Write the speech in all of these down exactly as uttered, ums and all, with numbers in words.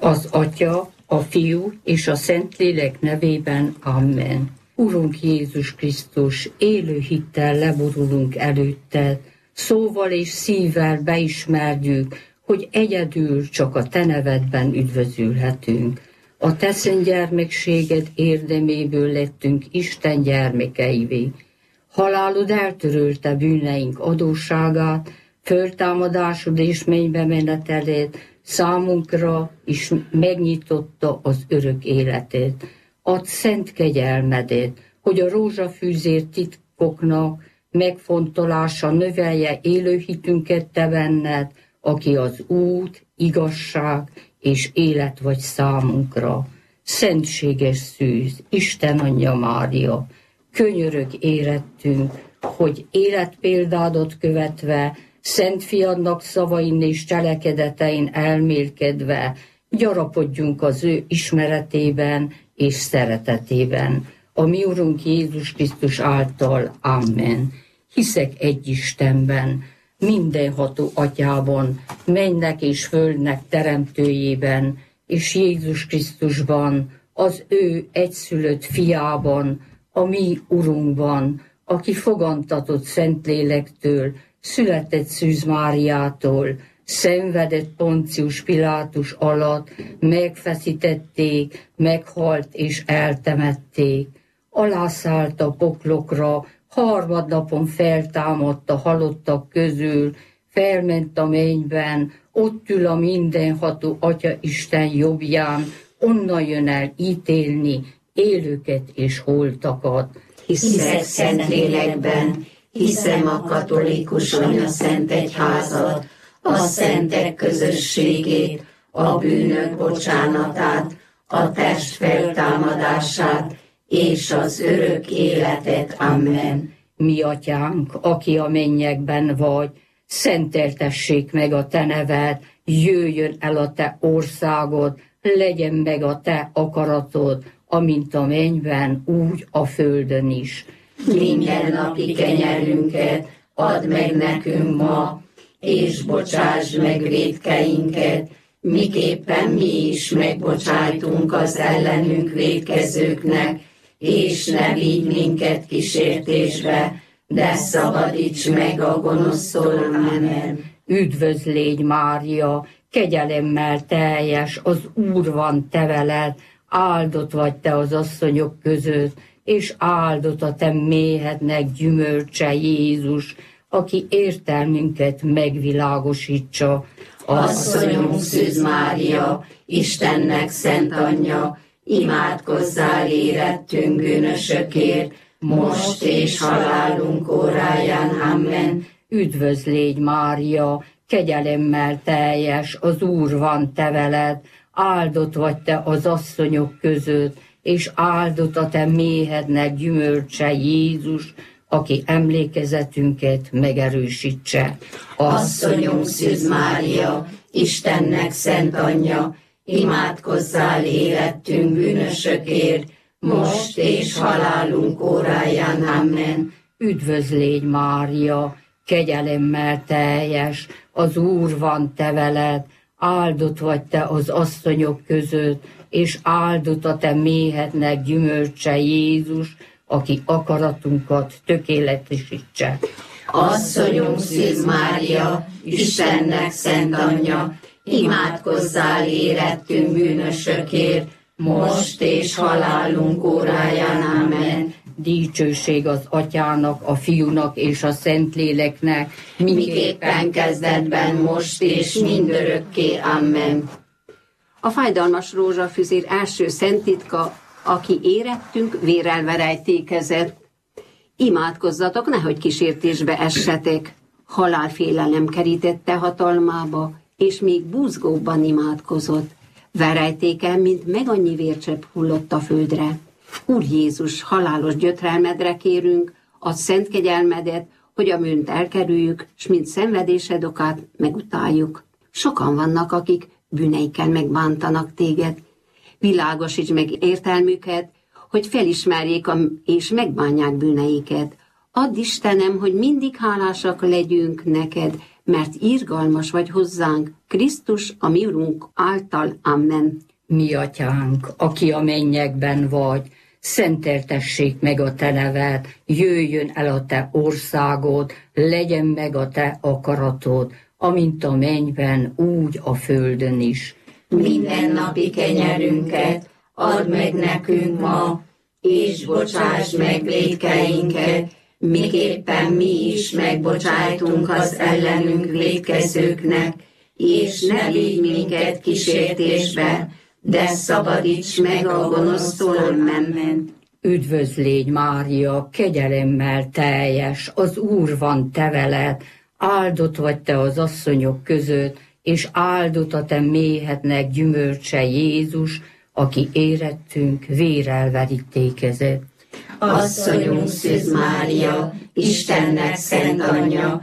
Az Atya, a Fiú és a Szentlélek nevében. Amen. Urunk Jézus Krisztus, élő hittel leborulunk előtted, szóval és szívvel beismerjük, hogy egyedül csak a te nevedben üdvözülhetünk. A te szent gyermekséged érdeméből lettünk Isten gyermekeivé. Halálod eltörölte bűneink adósságát, föltámadásod és mennybe meneteled számunkra is megnyitotta az örök életet. Add szent kegyelmedet, hogy a rózsafűzér titkoknak megfontolása növelje élő hitünket te benned, aki az út, igazság és élet vagy számunkra. Szentséges szűz, Isten Anyja Mária, könyörög érettünk, hogy életpéldádat követve, Szent Fiadnak szavain és cselekedetein elmélkedve, gyarapodjunk az ő ismeretében és szeretetében. A mi Urunk Jézus Krisztus által. Amen. Hiszek egy Istenben, mindenható Atyában, mennek és földnek teremtőjében, és Jézus Krisztusban, az ő egyszülött fiában, a mi Urunkban, aki fogantatott Szentlélektől, született Szűz Máriától, szenvedett Poncius Pilátus alatt, megfeszítették, meghalt és eltemették. Alászállt a poklokra, harmadnapon feltámadt a halottak közül, felment a mennyben, ott ül a mindenható Atya Isten jobbján, onnan jön el ítélni élőket és holtakat. Hiszek Szentlélekben, hiszem a katolikus Anya-Szent Egyházat, a szentek közösségét, a bűnök bocsánatát, a test feltámadását és az örök életet. Amen. Mi Atyánk, aki a mennyekben vagy, szenteltessék meg a te neved, jöjjön el a te országod, legyen meg a te akaratod, amint a mennyben, úgy a földön is. Minden napi kenyerünket add meg nekünk ma, és bocsáss meg vétkeinket, miképpen mi is megbocsájtunk az ellenünk vétkezőknek, és ne vigy minket kísértésbe, de szabadíts meg a gonosztól. Amen. Üdvözl légy, Mária, kegyelemmel teljes, az Úr van te veled, áldott vagy te az asszonyok között, és áldott a te méhednek gyümölcse, Jézus, aki értelmünket megvilágosítsa. Asszonyunk Szűz Mária, Istennek szent anyja, imádkozzál érettünk bűnösökért, most és halálunk óráján. Amen. Üdvözl légy, Mária, kegyelemmel teljes, az Úr van te veled, áldott vagy te az asszonyok között, és áldott a te méhednek gyümölcse, Jézus, aki emlékezetünket megerősítse. Asszonyunk Szűz Mária, Istennek szent anyja, imádkozzál érettünk bűnösökért, most és halálunk óráján. Amen. Üdvözl légy, Mária, kegyelemmel teljes, az Úr van te veled, áldott vagy te az asszonyok között, és áldott a te méhednek gyümölcse, Jézus, aki akaratunkat tökéletesítse. Asszonyunk Szűz Mária, Istennek szent anyja, imádkozzál érettünk bűnösökért, most és halálunk óráján. Amen. Dicsőség az Atyának, a Fiúnak és a Szentléleknek, miképpen kezdetben, most és mindörökké. Amen. A fájdalmas rózsafüzér első szent titka, aki érettünk vérrel verejtékezett. Imádkozzatok, nehogy kísértésbe essetek. Halálfélelem kerítette hatalmába, és még buzgóbban imádkozott. Verejtéken, mint meg annyi vércsepp hullott a földre. Úr Jézus, halálos gyötrelmedre kérünk, add szent kegyelmedet, hogy a bűnt elkerüljük, s mint szenvedésed okát megutáljuk. Sokan vannak, akik bűneikkel megbántanak téged. Világosíts meg értelmüket, hogy felismerjék és megbánják bűneiket. Add Istenem, hogy mindig hálásak legyünk neked, mert irgalmas vagy hozzánk, Krisztus, a mi Urunk által. Amen. Mi atyánk, aki a mennyekben vagy, szenteltessék meg a te neved, jöjjön el a te országod, legyen meg a te akaratod, amint a mennyben, úgy a földön is. Minden napi kenyerünket add meg nekünk ma, és bocsáss meg vétkeinket, miképpen mi is megbocsájtunk az ellenünk vétkezőknek, és ne vigy minket kísértésbe, de szabadíts meg a gonosztól. Amen. Üdvözlégy Mária, kegyelemmel teljes, az Úr van te veled, áldott vagy te az asszonyok között, és áldott a te méhednek gyümölcse Jézus, aki érettünk vérrel verítékezett. Asszonyunk Szűz Mária, Istennek szent anyja,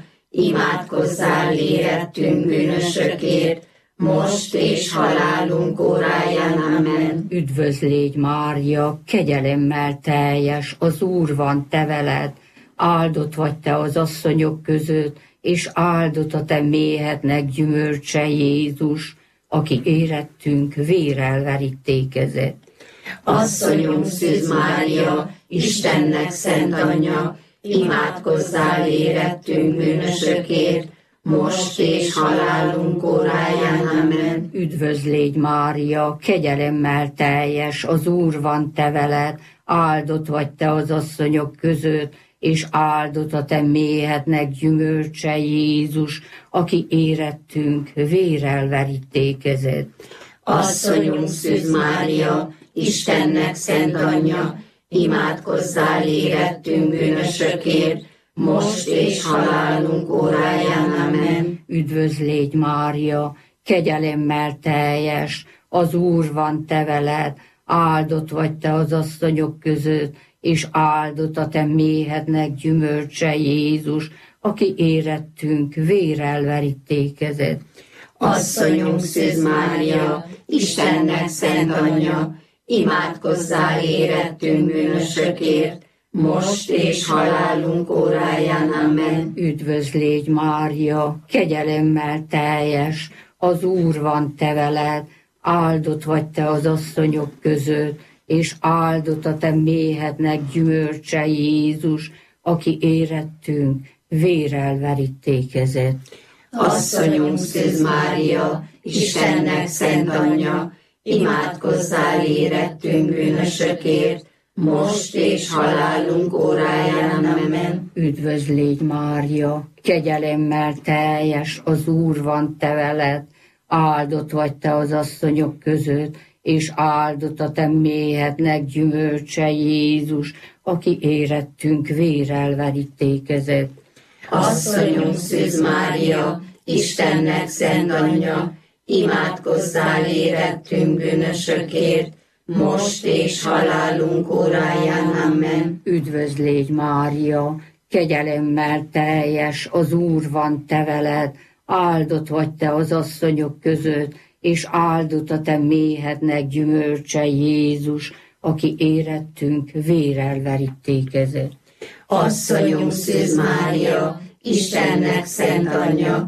imádkozzál érettünk bűnösökért, most és halálunk óráján. Amen. Üdvözlégy Mária, kegyelemmel teljes, az Úr van te veled, áldott vagy te az asszonyok között, és áldott a te méhednek gyümölcse Jézus, aki érettünk vérrel verítékezett. Asszonyunk Szűz Mária, Istennek szent anyja, imádkozzál érettünk bűnösökért, most és halálunk óráján. Amen. Üdvözlégy Mária, kegyelemmel teljes, az Úr van te veled, áldott vagy te az asszonyok között, és áldott a te méhednek gyümölcse Jézus, aki érettünk vérrel verítékezett. Asszonyunk Szűz Mária, Istennek szent anyja, imádkozzál érettünk bűnösökért, most és halálunk óráján. Amen. Üdvözlégy Mária, kegyelemmel teljes, az Úr van te veled, áldott vagy te az asszonyok között, és áldott a te méhednek gyümölcse Jézus, aki érettünk vérrel verítékezett. Asszonyunk Szűz Mária, Istennek szent anyja, imádkozzál érettünk bűnösökért, most és halálunk óráján. Amen. Üdvözlégy Mária, kegyelemmel teljes, az Úr van te veled, áldott vagy te az asszonyok között, és áldott a te méhednek gyümölcse Jézus, aki érettünk vérrel verítékezett. Asszonyunk Szűz Mária, Istennek szent anyja, imádkozzál érettünk bűnösökért, most és halálunk óráján. Amen. Üdvözlégy Mária, kegyelemmel teljes, az Úr van te veled, áldott vagy te az asszonyok között, és áldott a te méhednek gyümölcse Jézus, aki érettünk vérrel verítékezett. Asszonyunk Szűz Mária, Istennek szent anyja, imádkozzál érettünk bűnösökért, most és halálunk óráján. Amen. Üdvözlégy Mária, kegyelemmel teljes, az Úr van te veled, áldott vagy te az asszonyok között, és áldott a te méhednek gyümölcse Jézus, aki érettünk vérrel verítékezett. Asszonyunk Szűz Mária, Istennek szent anyja,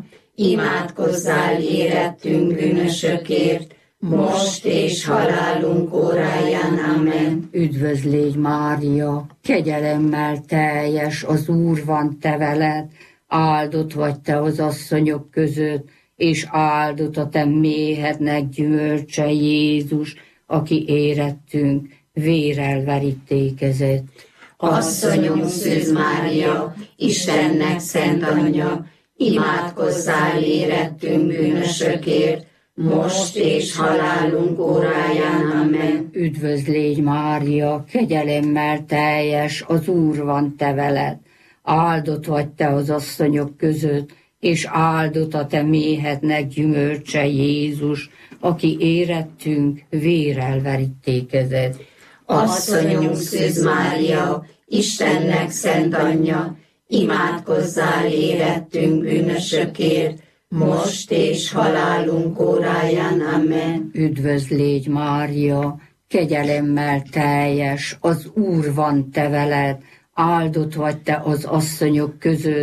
imádkozzál érettünk bűnösökért, most és halálunk óráján. Amen. Üdvözlégy Mária, kegyelemmel teljes, az Úr van te veled, áldott vagy te az asszonyok között, és áldott a te méhednek gyümölcse Jézus, aki érettünk vérrel verítékezett. Asszonyunk Szűz Mária, Istennek szent anyja, imádkozzál érettünk bűnösökért, most és halálunk óráján. Amen. Üdvözlégy Mária, kegyelemmel teljes, az Úr van te veled, áldott vagy te az asszonyok között, és áldott a te méhednek gyümölcse Jézus, aki érettünk vérrel verítékezett. Asszonyunk Szűz Mária, Istennek szent anyja, imádkozzál érettünk bűnösökért, most és halálunk óráján. Amen. Üdvözlégy Mária, kegyelemmel teljes, az Úr van te veled, áldott vagy te az asszonyok között,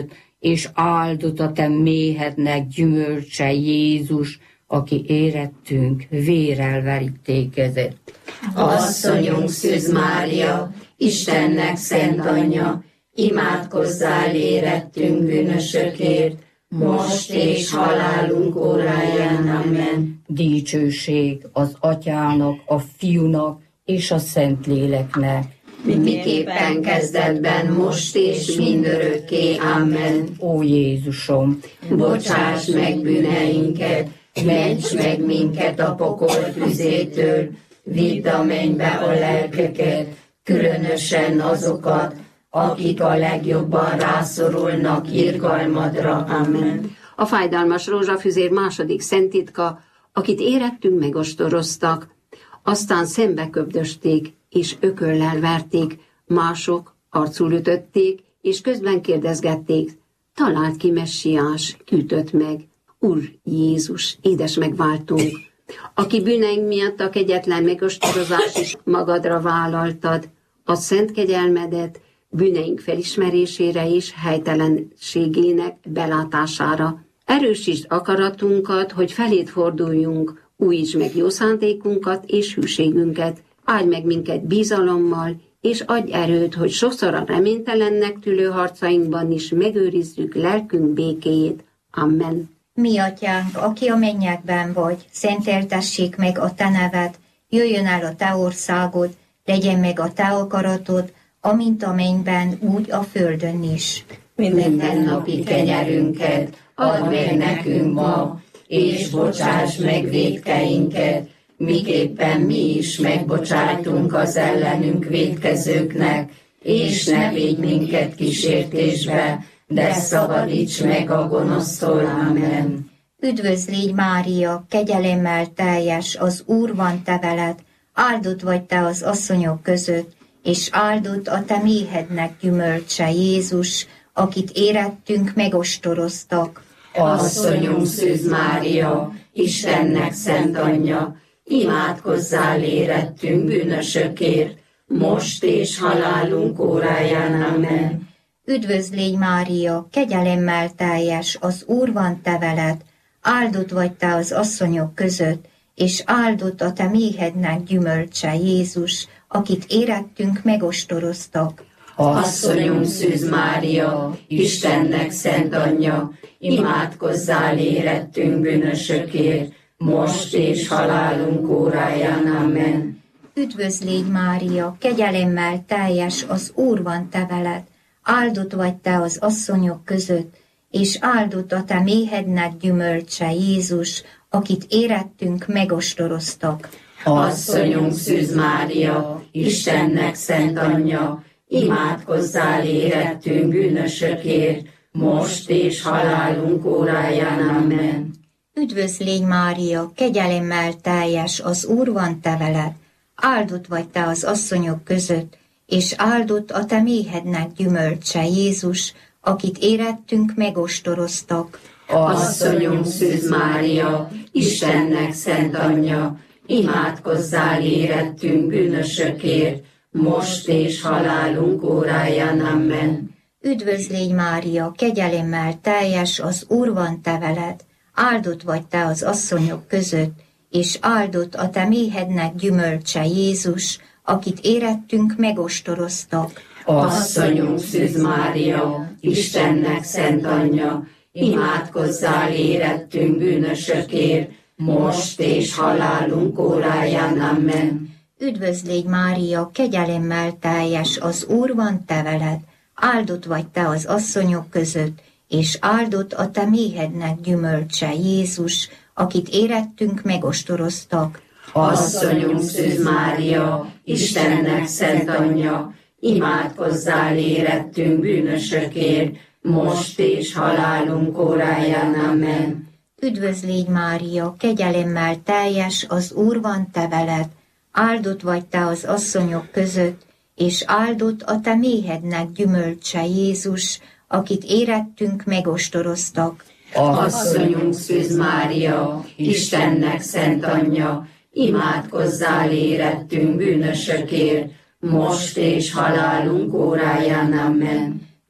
és áldott a te méhednek gyümölcse Jézus, aki érettünk vérrel verítékezett. Asszonyunk Szűz Mária, Istennek szent anyja, imádkozzál érettünk bűnösökért, most és halálunk óráján. Amen. Dicsőség az Atyának, a Fiúnak és a Szentléleknek, miképpen kezdetben, most és mindörökké. Amen. Ó Jézusom, bocsáss meg bűneinket, ments meg minket a pokol tüzétől, vidd a mennybe a lelkeket, különösen azokat, akik a legjobban rászorulnak irgalmadra. Amen. A fájdalmas rózsafüzér második szenttitka, akit érettünk megostoroztak, aztán szembe köbdösték, és ököllel verték, mások arcul ütötték, és közben kérdezgették, talált ki messiás, küldött meg, Úr Jézus, édes megváltunk, aki bűneink miatt a kegyetlen megostorozás is magadra vállaltad, a szent kegyelmedet bűneink felismerésére és helytelenségének belátására. Erősítsd akaratunkat, hogy feléd forduljunk, újítsd meg jó szándékunkat és hűségünket, áldj meg minket bizalommal, és adj erőt, hogy sokszor a reménytelennek tűlő harcainkban is megőrizzük lelkünk békéjét. Amen. Mi atyánk, aki a mennyekben vagy, szenteltessék meg a te neved, jöjjön el a te országod, legyen meg a te akaratod, amint a mennyben, úgy a földön is. Mindennapi kenyerünket add meg nekünk ma, és bocsáss meg vétkeinket, miképpen mi is megbocsájtunk az ellenünk vétkezőknek, és ne védj minket kísértésbe, de szabadíts meg a gonosztól. Amen. Üdvözl légy Mária, kegyelemmel teljes, az Úr van te veled, áldott vagy te az asszonyok között, és áldott a te méhednek gyümölcse Jézus, akit érettünk megostoroztak. Asszonyunk Szűz Mária, Istennek szent anyja, imádkozzál érettünk bűnösökért, most és halálunk óráján. Amen. Üdvözl légy Mária, kegyelemmel teljes, az Úr van te veled, áldott vagy te az asszonyok között, és áldott a te méhednek gyümölcse Jézus, akit érettünk megostoroztak. Asszonyunk Szűz Mária, Istennek szent anyja, imádkozzál érettünk bűnösökért, most és halálunk óráján. Amen. Üdvözl légy Mária, kegyelemmel teljes, az Úr van te veled, áldott vagy te az asszonyok között, és áldott a te méhednek gyümölcse Jézus, akit érettünk megostoroztak. Asszonyunk Szűz Mária, Istennek szent anyja, imádkozzál érettünk bűnösökért, most és halálunk óráján. Amen. Üdvözl légy Mária, kegyelemmel teljes, az Úr van te veled, áldott vagy te az asszonyok között, és áldott a te méhednek gyümölcse Jézus, akit érettünk megostoroztak. Asszonyunk Szűz Mária, Istennek szent anyja, imádkozzál érettünk bűnösökért, most és halálunk óráján. Amen. Üdvözl légy Mária, kegyelemmel teljes, az Úr van te veled, áldott vagy te az asszonyok között, és áldott a te méhednek gyümölcse Jézus, akit érettünk megostoroztak. Asszonyunk Szűz Mária, Istennek szent anyja, imádkozzál érettünk bűnösökért, most és halálunk óráján. Amen. Üdvözl légy Mária, kegyelemmel teljes, az Úr van te veled, áldott vagy te az asszonyok között, és áldott a te méhednek gyümölcse Jézus, akit érettünk megostoroztak. Asszonyunk Szűz Mária, Istennek szent anyja, imádkozzál érettünk bűnösökért, most és halálunk óráján. Amen. Üdvözl légy Mária, kegyelemmel teljes, az Úr van te veled, áldott vagy te az asszonyok között, és áldott a te méhednek gyümölcse Jézus, akit érettünk megostoroztak. Asszonyunk Szűz Mária, Istennek szent anyja, imádkozzál érettünk bűnösökért, most és halálunk óráján. Amen.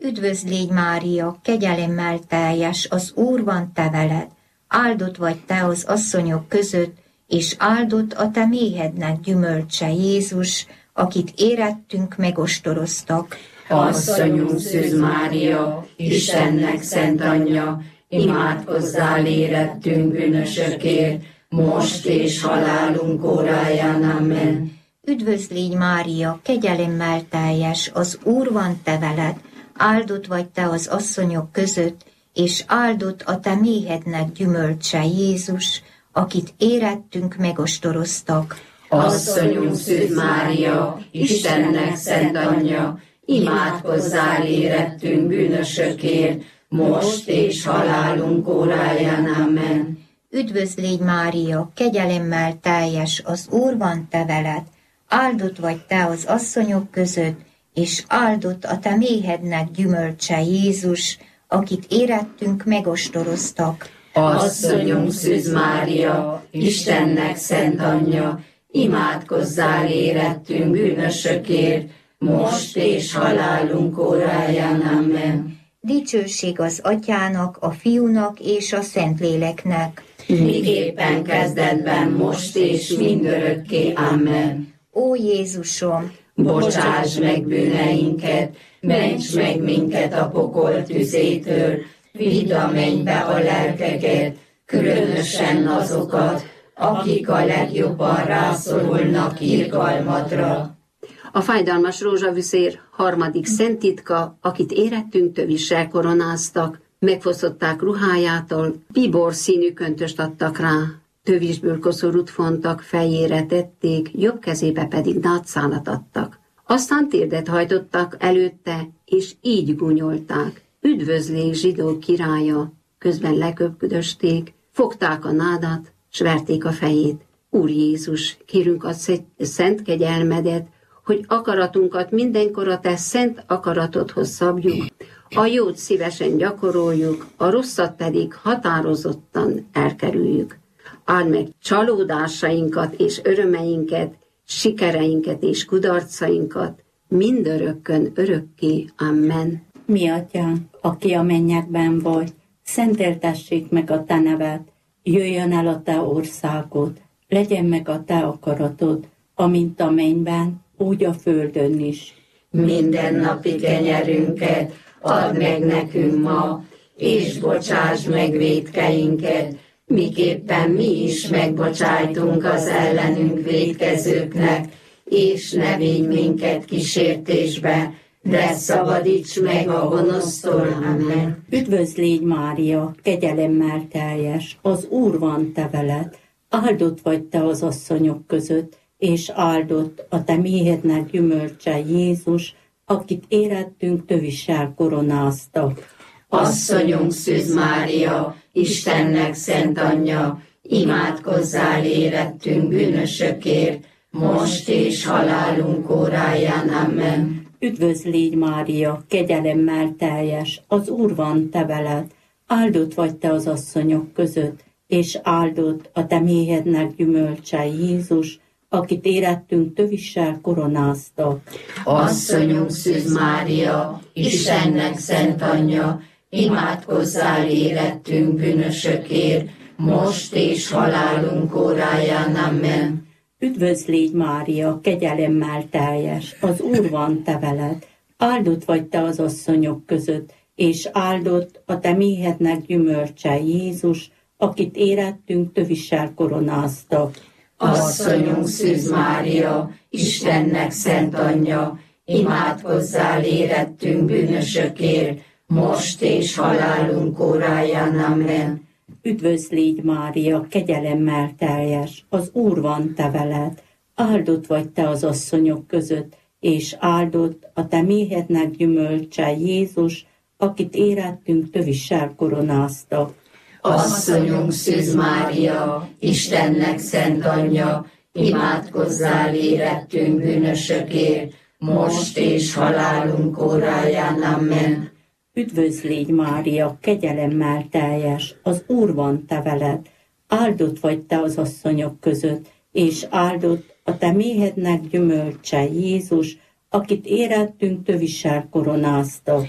Üdvözl légy Mária, kegyelemmel teljes, az Úr van te veled, áldott vagy te az asszonyok között, és áldott a te méhednek gyümölcse Jézus, akit érettünk megostoroztak. Asszonyunk Szűz Mária, Istennek szent anyja, imádkozzál érettünk bűnösökért, most és halálunk óráján. Amen. Üdvözl légy Mária, kegyelemmel teljes, az Úr van te veled, áldott vagy te az asszonyok között, és áldott a te méhednek gyümölcse Jézus, akit érettünk megostoroztak. Asszonyunk Szűz Mária, Istennek szent anyja, imádkozzál érettünk bűnösökért, most és halálunk óráján. Amen. Üdvözl légy Mária, kegyelemmel teljes, az Úr van te veled, áldott vagy te az asszonyok között, és áldott a te méhednek gyümölcse Jézus, akit érettünk megostoroztak. Asszonyunk Szűz Mária, Istennek szent anyja, imádkozzál érettünk bűnösökért, most és halálunk óráján. Amen. Dicsőség az Atyának, a Fiúnak és a Szentléleknek. Miképpen kezdetben, most és mindörökké. Amen. Ó Jézusom, bocsáss meg bűneinket, ments meg minket a pokol tüzétől, vidd a mennybe a lelkeket, különösen azokat, akik a legjobban rászorulnak irgalmadra. A fájdalmas rózsaviszér harmadik szenttitka, akit érettünk tövissel koronáztak, megfosztották ruhájától, bíbor színű köntöst adtak rá, tövisből koszorút fontak, fejére tették, jobb kezébe pedig nátszálat adtak. Aztán térdet hajtottak előtte, és így gúnyolták: üdvözlégy zsidó királya! Közben leköpködösték, fogták a nádat, s verték a fejét. Úr Jézus, kérünk a szent kegyelmedet, hogy akaratunkat mindenkor a te szent akaratodhoz szabjuk, a jót szívesen gyakoroljuk, a rosszat pedig határozottan elkerüljük. Áld meg csalódásainkat és örömeinket, sikereinket és kudarcainkat, mindörökkön örökké. Amen. Mi atyánk, aki a mennyekben vagy, szenteltessék meg a te neved, jöjjön el a te országod, legyen meg a te akaratod, amint a mennyben, úgy a földön is. Minden napi kenyerünket add meg nekünk ma, és bocsáss meg vétkeinket, miképpen mi is megbocsájtunk az ellenünk vétkezőknek, és ne védj minket kísértésbe, de szabadíts meg a gonosztól. Amen. Üdvözl légy Mária, kegyelemmel teljes, az Úr van te veled, áldott vagy te az asszonyok között, és áldott a te méhednek gyümölcse Jézus, akit érettünk tövissel koronáztak. Asszonyunk Szűz Mária, Istennek szent anyja, imádkozzál érettünk bűnösökért, most és halálunk óráján. Amen. Üdvözl légy Mária, kegyelemmel teljes, az Úr van te veled, áldott vagy te az asszonyok között, és áldott a te méhednek gyümölcse Jézus, akit érettünk tövissel koronáztak. Asszonyunk Szűz Mária, Istennek szent anyja, imádkozzál érettünk bűnösökért, most és halálunk óráján. Amen. Üdvözl légy Mária, kegyelemmel teljes, az Úr van te veled, áldott vagy te az asszonyok között, és áldott a te méhednek gyümölcse Jézus, akit érettünk tövissel koronáztak. Asszonyunk Szűz Mária, Istennek szent anyja, imádkozzál érettünk bűnösökért, most és halálunk óráján. Amen. Üdvözl légy Mária, kegyelemmel teljes, az Úr van te veled, áldott vagy te az asszonyok között, és áldott a te méhednek gyümölcse Jézus, akit érettünk tövissel koronáztak. Asszonyunk Szűz Mária, Istennek szent anyja, imádkozzál érettünk bűnösökért, most és halálunk óráján. Amen. Üdvözl légy Mária, kegyelemmel teljes, az Úr van te veled, áldott vagy te az asszonyok között, és áldott a te méhednek gyümölcse Jézus, akit érettünk tövissel koronáztak.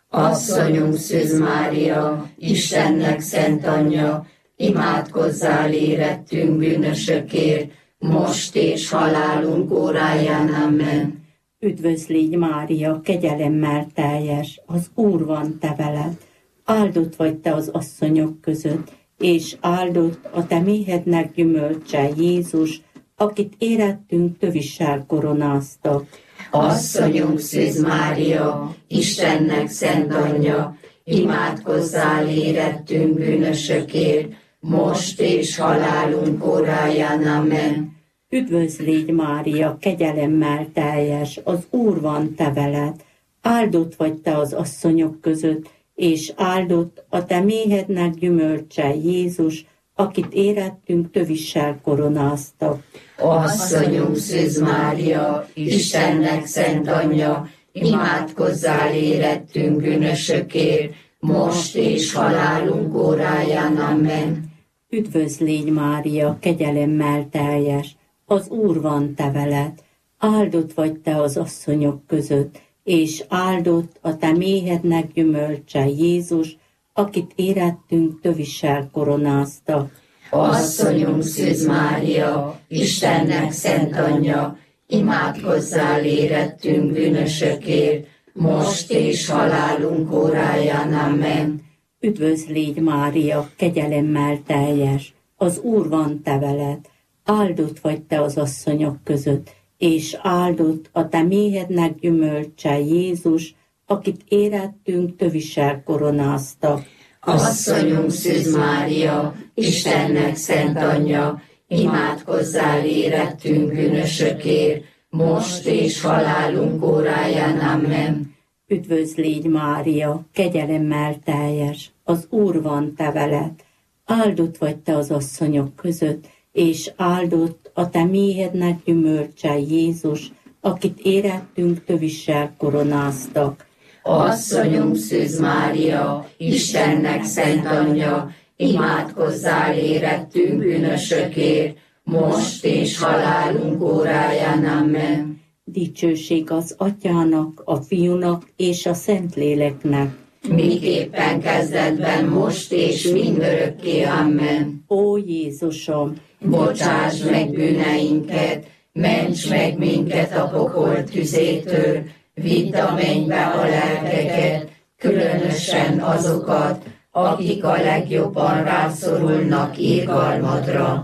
Asszonyunk Szűz Mária, Istennek szent anyja, imádkozzál érettünk bűnösökért, most és halálunk óráján. Amen. Üdvözl légy Mária, kegyelemmel teljes, az Úr van te veled. Áldott vagy te az asszonyok között, és áldott a te méhednek gyümölcse, Jézus, akit érettünk tövissel koronáztak. Asszonyunk Szűz Mária, Istennek szent anyja, imádkozzál érettünk bűnösökért, most és halálunk óráján. Amen. Üdvözl légy Mária, kegyelemmel teljes, az Úr van te veled. Áldott vagy te az asszonyok között, és áldott a te méhednek gyümölcse, Jézus, akit érettünk tövissel koronáztak. Asszonyunk Szűz Mária, Istennek szent anyja, imádkozzál érettünk bűnösökért, most és halálunk óráján. Amen. Üdvözl légy Mária, kegyelemmel teljes, az Úr van te veled. Áldott vagy te az asszonyok között, és áldott a te méhednek gyümölcse, Jézus, akit érettünk tövissel koronáztak. Asszonyunk Szűz Mária, Istennek szent anyja, imádkozzál érettünk bűnösökért, most és halálunk óráján. Amen. Üdvözl légy Mária, kegyelemmel teljes, az Úr van te veled. Áldott vagy te az asszonyok között, és áldott a te méhednek gyümölcse, Jézus, akit érettünk tövissel koronáztak. Asszonyunk Szűz Mária, Istennek szent anyja, imádkozzál érettünk bűnösökért, most és halálunk óráján. Amen. Üdvözl légy Mária, kegyelemmel teljes, az Úr van te veled. Áldott vagy te az asszonyok között, és áldott a te méhednek gyümölcse, Jézus, akit érettünk tövissel koronáztak. Asszonyunk Szűz Mária, Istennek szent anyja, imádkozzál érettünk bűnösökért, most és halálunk óráján. Amen. Dicsőség az Atyának, a Fiúnak és a Szentléleknek. Miképpen kezdetben, most és mindörökké. Amen. Ó Jézusom, bocsáss meg bűneinket, ments meg minket a pokol tüzétől, vidd a mennybe a lelkeket, különösen azokat, akik a legjobban rászorulnak irgalmadra.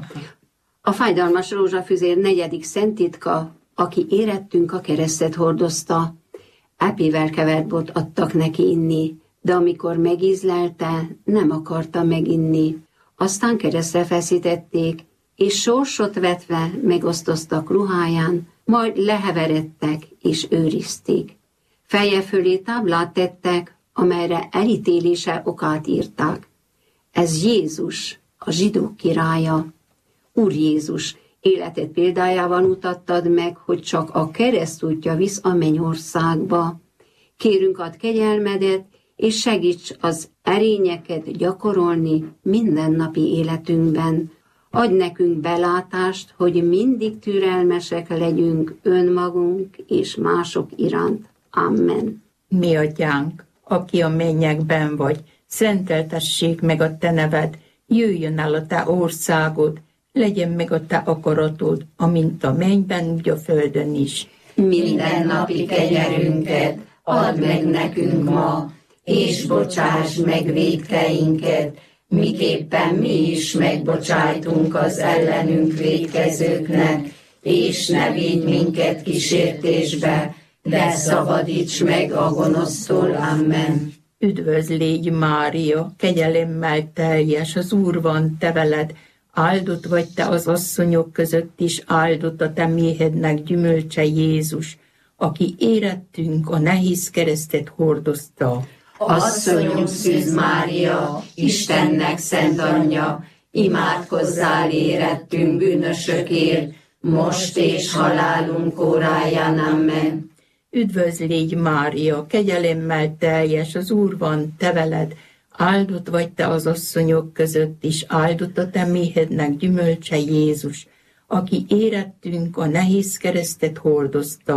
A fájdalmas rózsafüzér negyedik szenttitka, aki érettünk a keresztet hordozta. Epével kevert bort adtak neki inni, de amikor megízlelte, nem akarta meginni. Aztán keresztre feszítették, és sorsot vetve megosztoztak ruháján, majd leheveredtek és őrizték. Feje fölé táblát tettek, amelyre elítélése okát írták. Ez Jézus, a zsidók királya. Úr Jézus, életed példájával mutattad meg, hogy csak a keresztútja visz a mennyországba. Kérünk ad kegyelmedet, és segíts az erényeket gyakorolni mindennapi életünkben. Adj nekünk belátást, hogy mindig türelmesek legyünk önmagunk és mások iránt. Amen. Mi atyánk, aki a mennyekben vagy, szenteltessék meg a te neved, jöjjön el a te országod, legyen meg a te akaratod, amint a mennyben, úgy a földön is. Minden napi kenyerünket add meg nekünk ma, és bocsáss meg vétkeinket, miképpen mi is megbocsájtunk az ellenünk vétkezőknek, és ne vigy minket kísértésbe, de szabadíts meg a gonosztól. Amen. Üdvözl légy Mária, kegyelemmel teljes, az Úr van te veled, áldott vagy te az asszonyok között is, áldott a te méhednek gyümölcse, Jézus, aki érettünk a nehéz keresztet hordozta. Asszonyunk Szűz Mária, Istennek szent anyja, imádkozzál érettünk bűnösökért, most és halálunk óráján. Amen. Üdvözl légy Mária, kegyelemmel teljes, az Úr van te veled, áldott vagy te az asszonyok között is, áldott a te méhednek gyümölcse, Jézus, aki érettünk a nehéz keresztet hordozta.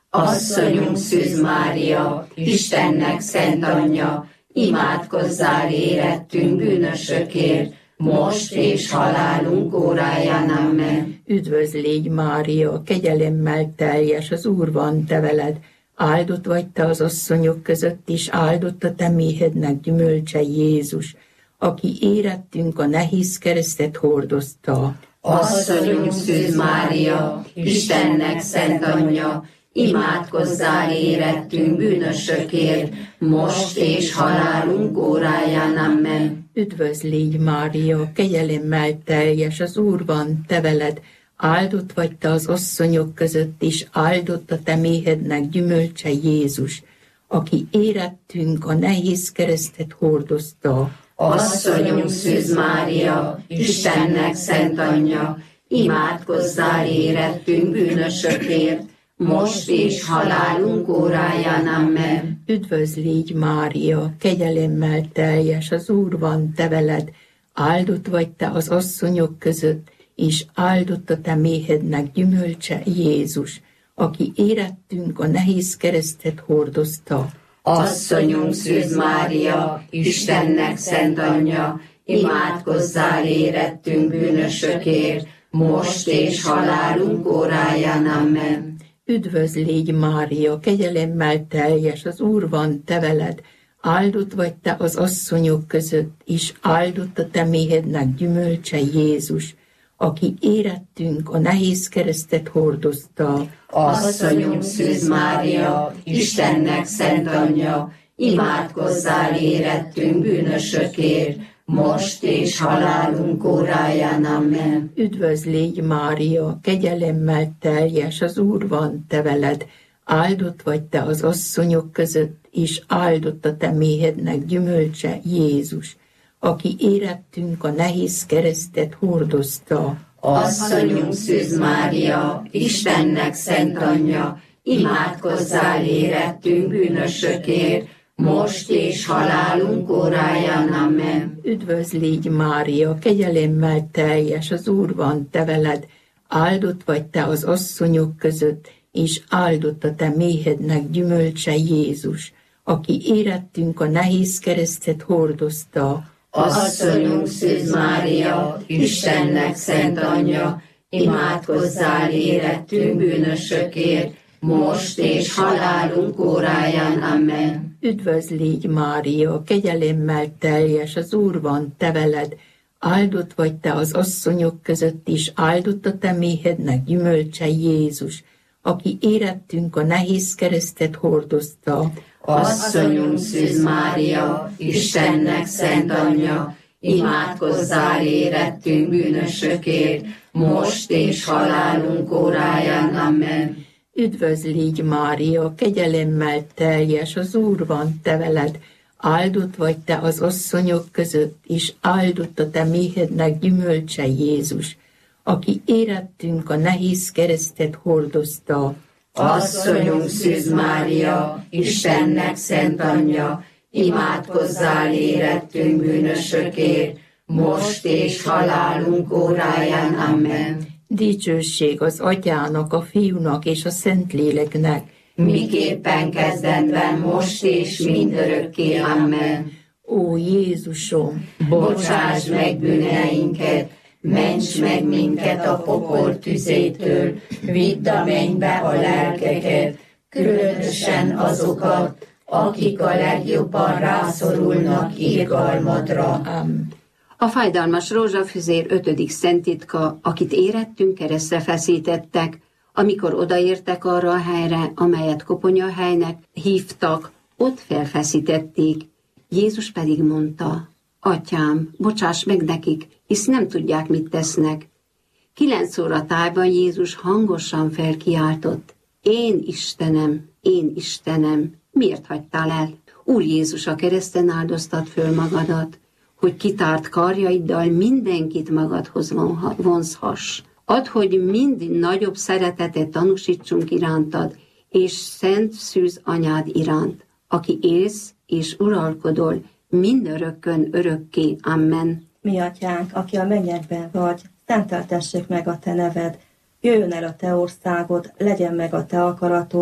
Asszonyunk Szűz Mária, Istennek szent anyja, imádkozzál érettünk bűnösökért, most és halálunk óráján. Amen. Üdvözl légy, Mária, kegyelemmel teljes, az Úr van te veled, áldott vagy te az asszonyok között is, áldott a te méhednek gyümölcse Jézus, aki érettünk a nehéz keresztet hordozta. Asszonyunk Szűz Mária, Istennek szent anyja, imádkozzál érettünk bűnösökért, most és halálunk óráján. Amen. Üdvözl légy, Mária, kegyelemmel teljes, az Úr van te veled, áldott vagy te az asszonyok között is, áldott a te méhednek gyümölcse Jézus, aki érettünk a nehéz keresztet hordozta. Asszonyunk Szűz Mária, Istennek szent anyja, imádkozzál érettünk bűnösökért, most és halálunk óráján. Amen. Üdvözl légy, Mária, kegyelemmel teljes, az Úr van te veled, áldott vagy te az asszonyok között, és áldott a te méhednek gyümölcse Jézus, aki érettünk a nehéz keresztet hordozta. Asszonyunk Szűz Mária, Istennek szent anyja, imádkozzál érettünk bűnösökért, most és halálunk óráján. Amen. Üdvözl légy, Mária, kegyelemmel teljes, az Úr van te veled, áldott vagy te az asszonyok között, és áldott a te méhednek gyümölcse Jézus, aki érettünk a nehéz keresztet hordozta. Asszonyunk Szűz Mária, Istennek szent anyja, imádkozzál érettünk bűnösökért, most és halálunk óráján. Amen. Üdvözl légy, Mária, kegyelemmel teljes, az Úr van te veled, áldott vagy te az asszonyok között, és áldott a te méhednek gyümölcse Jézus, aki érettünk a nehéz keresztet hordozta. Asszonyunk Szűz Mária, Istennek szent anyja, imádkozzál érettünk bűnösökért, most és halálunk óráján. Amen. Üdvözl légy, Mária, kegyelemmel teljes, az Úr van te veled, áldott vagy te az asszonyok között, és áldott a te méhednek gyümölcse Jézus, aki érettünk a nehéz keresztet hordozta. Asszonyunk Szűz Mária, Istennek szent anyja, imádkozzál érettünk bűnösökért, most és halálunk óráján. Amen. Üdvözl légy, Mária, kegyelemmel teljes, az Úr van te veled, áldott vagy te az asszonyok között is, áldott a te méhednek gyümölcse Jézus, aki érettünk a nehéz keresztet hordozta. Asszonyunk Szűz Mária, Istennek szent anyja, imádkozzál érettünk bűnösökért, most és halálunk óráján. Amen. Üdvözl légy, Mária, kegyelemmel teljes, az Úr van te veled, áldott vagy te az asszonyok között, és áldott a te méhednek gyümölcse Jézus, aki érettünk a nehéz keresztet hordozta. Asszonyunk Szűz Mária, Istennek szent anyja, imádkozzál érettünk bűnösökért, most és halálunk óráján. Amen. Dicsőség az Atyának, a Fiúnak és a Szentléleknek, miképpen kezdetben, most és mindörökké. Amen. Ó Jézusom, bocsáss meg bűneinket, ments meg minket a pokol tüzétől, vidd a mennybe a lelkeket, különösen azokat, akik a legjobban rászorulnak irgalmadra. Amen. A fájdalmas rózsafüzér ötödik szenttitka, akit érettünk, keresztre feszítettek, amikor odaértek arra a helyre, amelyet koponyahelynek hívtak, ott felfeszítették. Jézus pedig mondta: Atyám, bocsáss meg nekik, hisz nem tudják, mit tesznek. Kilenc óra tájban Jézus hangosan felkiáltott: Én Istenem, én Istenem, miért hagytál el? Úr Jézus, a kereszten áldoztat föl magadat, hogy kitárt karjaiddal mindenkit magadhoz vonzhass. Add, hogy mind nagyobb szeretetet tanúsítsunk irántad, és szent szűz anyád iránt, aki élsz és uralkodol mindörökkön örökké. Amen. Mi atyánk, aki a mennyekben vagy, szenteltessék meg a te neved, jöjjön el a te országod, legyen meg a te akaratod,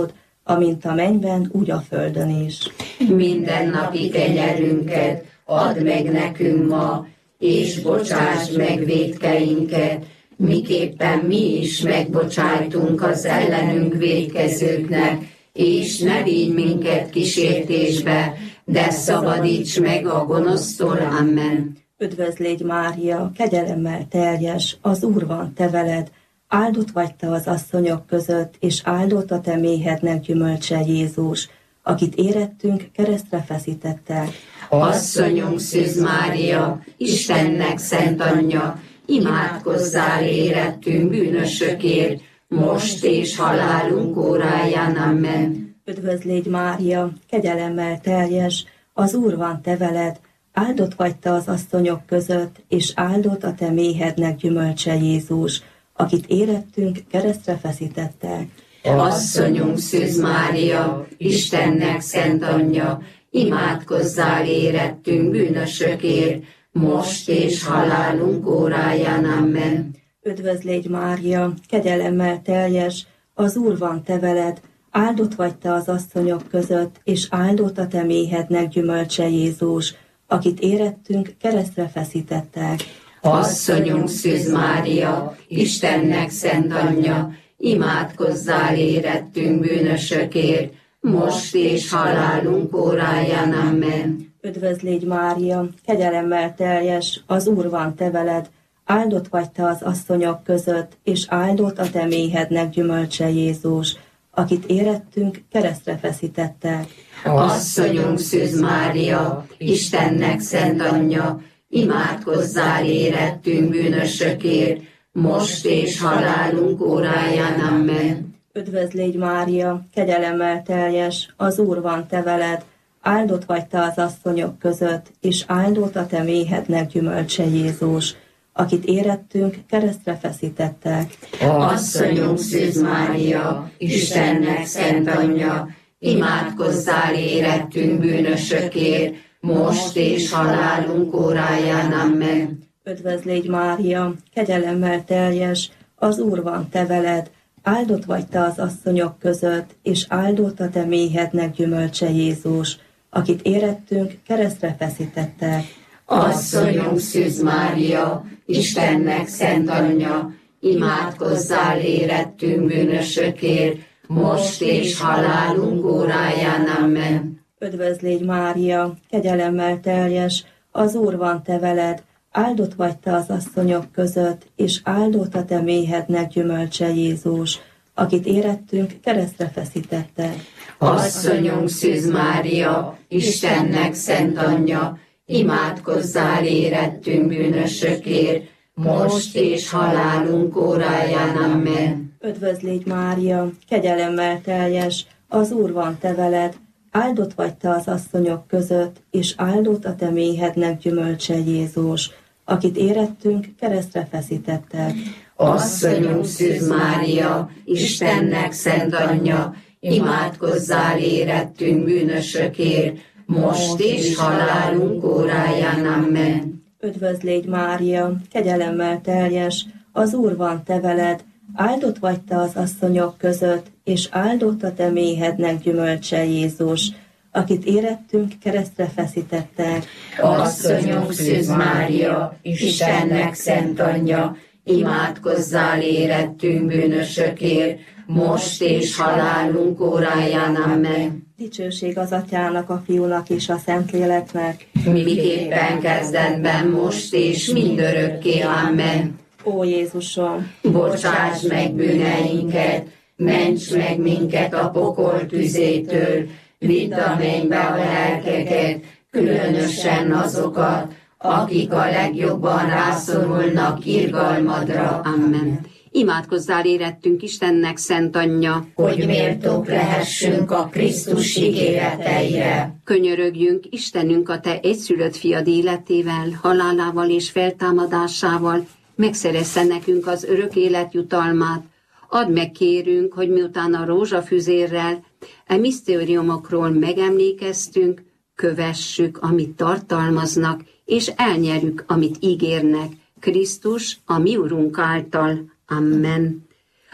amint a mennyben, úgy a földön is. Mindennapi kenyerünket add meg nekünk ma, és bocsásd meg vétkeinket, miképpen mi is megbocsájtunk az ellenünk vétkezőknek, és ne vigy minket kísértésbe, de szabadíts meg a gonosztól. Amen. Üdvözlégy Mária, kegyelemmel teljes, az Úr van te veled, áldott vagy te az asszonyok között, és áldott a te méhednek gyümölcse Jézus, akit érettünk, keresztre feszítettek. Asszonyunk Szűz Mária, Istennek szent anyja, imádkozzál érettünk bűnösökért, most és halálunk óráján. Amen. Üdvözlégy Mária, kegyelemmel teljes, az Úr van te veled, áldott vagy te az asszonyok között, és áldott a te méhednek gyümölcse Jézus, akit érettünk, keresztre feszítettek. Asszonyunk Szűz Mária, Istennek szent anyja, imádkozzál érettünk bűnösökért, most és halálunk óráján. Amen. Üdvözlégy Mária, kegyelemmel teljes, az Úr van te veled, áldott vagy te az asszonyok között, és áldott a te méhednek gyümölcse Jézus, akit érettünk, keresztre feszítettek. Asszonyunk Szűz Mária, Istennek szent anyja, imádkozzál érettünk bűnösökért, most és halálunk óráján. Amen. Üdvözlégy Mária, kegyelemmel teljes, az Úr van te veled, áldott vagy te az asszonyok között, és áldott a te méhednek gyümölcse Jézus, akit érettünk, keresztre feszítettek. Asszonyunk Szűz Mária, Istennek szent anyja, imádkozzál érettünk bűnösökért, most és halálunk óráján. Amen. Üdvözlégy Mária, kegyelemmel teljes, az Úr van te veled, áldott vagy te az asszonyok között, és áldott a te méhednek gyümölcse Jézus, akit érettünk, keresztre feszítettek. Asszonyunk Szűz Mária, Istennek szent anyja, imádkozzál érettünk bűnösökért, most és halálunk óráján. Amen. Üdvözlégy Mária, kegyelemmel teljes, az Úr van te veled, áldott vagy te az asszonyok között, és áldott a te méhednek gyümölcse Jézus, akit érettünk, keresztre feszítettek. Asszonyunk Szűz Mária, Istennek szent anyja, imádkozzál érettünk bűnösökért, most és halálunk óráján. Amen. Üdvözlégy Mária, kegyelemmel teljes, az Úr van te veled, áldott vagy te az asszonyok között, és áldott a te méhednek gyümölcse Jézus, akit érettünk, keresztre feszítettek. Asszonyunk Szűz Mária, Istennek szent anyja, imádkozzál érettünk bűnösökért, most és halálunk óráján. Amen. Üdvözlégy Mária, kegyelemmel teljes, az Úr van te veled, áldott vagy te az asszonyok között, és áldott a te méhednek gyümölcse Jézus, akit érettünk, keresztre feszítettek. Asszonyunk Szűz Mária, Istennek szent anyja, imádkozzál érettünk bűnösökért, most és halálunk óráján. Amen. Üdvözlégy Mária, kegyelemmel teljes, az Úr van te veled, áldott vagy te az asszonyok között, és áldott a te méhednek gyümölcse Jézus, akit érettünk, keresztre feszítettek. Asszonyunk Szűz Mária, Istennek szent anyja, imádkozzál érettünk bűnösökért, most és halálunk óráján. Amen. Dicsőség az Atyának, a Fiúnak és a Szentléleknek, miképpen kezdetben, most és mindörökké. Amen. Ó Jézusom, bocsáss meg bűneinket, ments meg minket a pokol tüzétől, vidd a mennybe a lelkeket, különösen azokat, akik a legjobban rászorulnak irgalmadra. Amen. Imádkozzál érettünk Istennek szent anyja, hogy méltók lehessünk a Krisztus ígéreteire. Könyörögjünk Istenünk a te egyszülött fiad életével, halálával és feltámadásával, megszerezze nekünk az örök élet jutalmát. Add meg, kérünk, hogy miután a rózsafüzérrel e misztériumokról megemlékeztünk, kövessük, amit tartalmaznak, és elnyerjük, amit ígérnek, Krisztus, a mi Urunk által. Amen.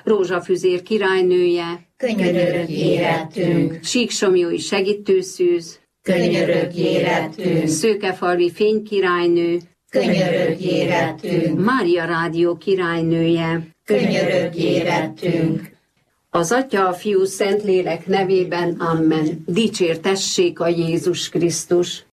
Rózsafüzér királynője, könyörögj érettünk, Síksomlyói segítőszűz, könyörögj érettünk, Szőkefalvi fénykirálynő, könyörögj érettünk, Mária Rádió királynője, könyörögj érettünk. Az Atya, a Fiú, Szentlélek nevében, amen. Dicsértessék a Jézus Krisztus!